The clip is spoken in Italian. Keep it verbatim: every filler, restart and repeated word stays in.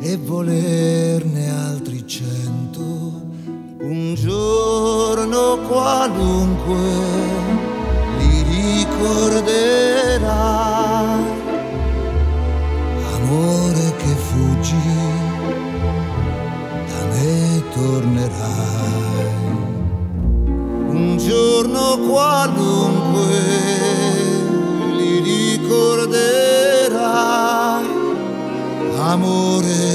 e volerne altri cento. Un giorno qualunque li ricorderai, amore che fuggi, da me tornerai. Un giorno qualunque li ricorderai, amore